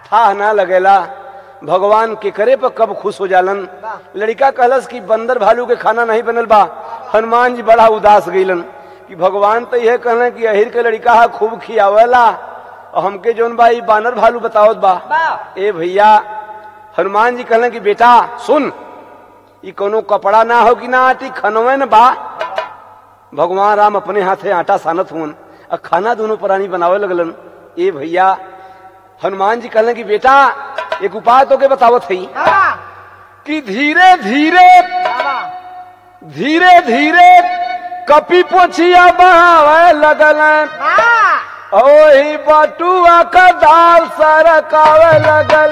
था ना लगेला भगवान के करे पर कब खुश हो जालन। लड़का कहलस कि बंदर भालू के खाना नहीं बनल बा। हनुमान जी बड़ा उदास गईलन कि भगवान तो यह कहले कि अहिर के लड़का हा खूब खियावेला और हमके जोन बा ई बानर भालू बतावत बा। ए भैया हनुमान जी कहले कि बेटा सुन, ई कोनो कपड़ा ना हो कि ना आटी खनवे न बा। भगवान राम अपने हाथे आटा सानत हुन और खाना दोनों प्राणी बनावे लगलन। ए भैया हनुमान जी कहले कि बेटा एक उपाय तो के बतावत है कि धीरे धीरे धीरे धीरे कपी पोछिया बहावे लगल ओही बटुआ का दाल सरकावे लगल।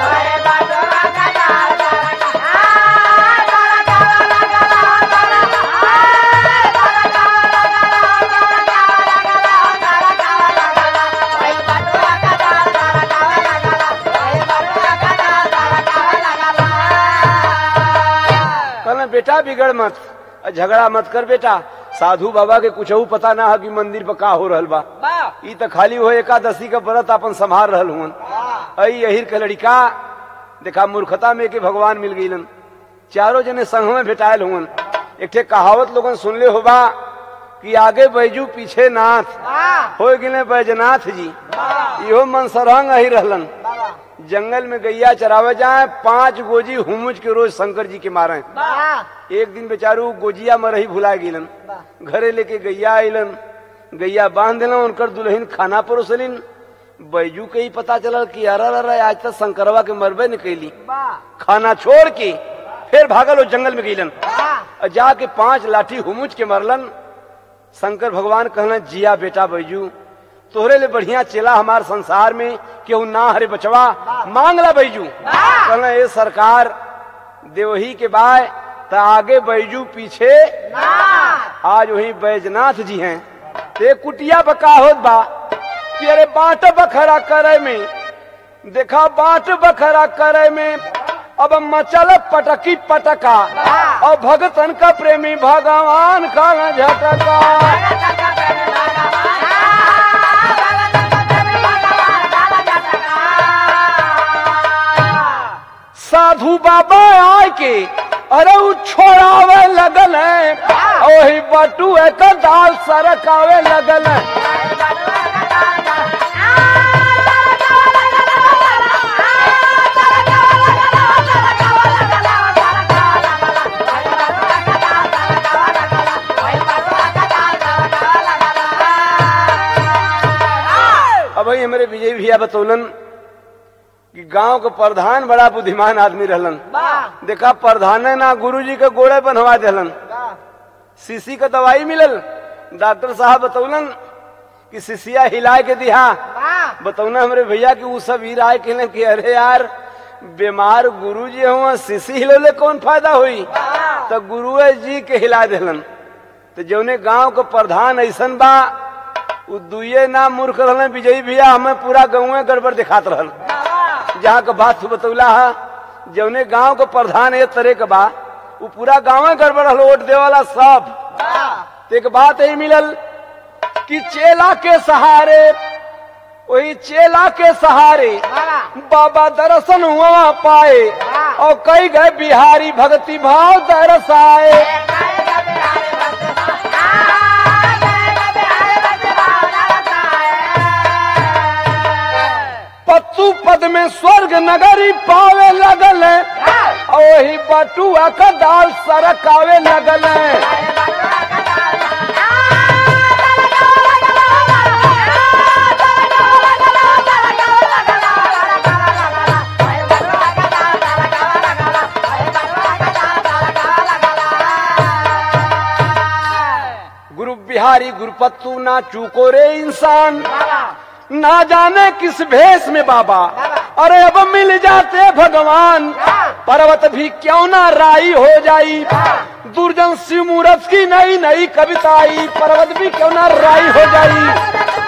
बेटा बिगड़ मत, झगड़ा मत कर बेटा। साधु बाबा के कुछ पता ना है कि मंदिर पर का हो रहल बा। ई तो खाली हो एकादशी का व्रत अपन संभाल रहल हुन। आई अहिर के लड़का देखा मूर्खता में के भगवान मिल गईलन। चारों जने संग में भेटायल हुन। एक ठे कहावत लोगन सुनले होबा कि आगे बैजू पीछे नाथ हो गिले बैजनाथ जी। इहो मन सरहंग अही रहलन। जंगल में गैया चरावे जाए 5 गोजी हुमुज के रोज शंकर जी के मारे। एक दिन बेचारू गोजिया मरही भुला गिलन। घरे लेके गैया आइलन, गैया बांध दिलन, उनकर दुल्हन खाना परोसलिन। बैजू के ही पता चलल कि अरे आज तक शंकरवा के मरबे न कैली। खाना छोड़ के फिर भागल जंगल में गईलन। जाके 5 लाठी हुमुज के मरलन। शंकर भगवान कहलन जिया बेटा बैजू, तोहरे ले बढ़िया चेला हमार संसार में केहू ना हरे बचवा, मांगला बैजू। कहना ये सरकार देवही के बाय त आगे बैजू पीछे आज वही बैजनाथ जी हैं। ते कुटिया बका होत बा कि अरे बाट बखरा करे में, देखा बाट बखरा करे में अब मचल पटकी पटका और भगतन का प्रेमी भगवान का झटका। साधु बाबा आए के अरे उ छोड़ावे लगल है, वही बटुए का दाल सरकावे लगल है। अब भाई हमारे विजय भैया बतौलन कि गांव के प्रधान बड़ा बुद्धिमान आदमी रहलन। देखा प्रधान ना गुरुजी के गोड़े बनवा देलन। सीसी का दवाई मिलल। डॉक्टर साहब बतौलन कि सीसिया हिला के दिहा। बतौना हमरे भैया कि वो सब ही राय कहले कि अरे यार बीमार गुरुजी हुआ सीसी हिलौले कौन फायदा हुई, तो गुरुए जी के हिला देलन। तो जौने गांव के प्रधान ऐसन बा उ दुए ना मूर्ख रहलन विजयी भैया, हमें पूरा गाँव गड़बड़ दिखात रहल। जहाँ का बात बतौला है जौने गांव के प्रधान ये तरह के बा वो पूरा गाँव गड़बड़ रहल, वोट दे वाला सब। एक बात यही मिलल कि चेला के सहारे, वही चेला के सहारे बाबा दर्शन हुआ पाए और कई गए बिहारी भक्ति भाव दरसाए। पत्तू पद में स्वर्ग नगरी पावे लगल और वही बटुआ का दाल सरकावे लगल। गुरु बिहारी गुरुपत्तू ना चूको रे इंसान, ना जाने किस भेष में बाबा अरे अब मिल जाते भगवान। पर्वत भी क्यों ना राई हो जाई, दुर्जन शिव मूरत की नई नई कविताई। पर्वत भी क्यों ना राई हो जाई।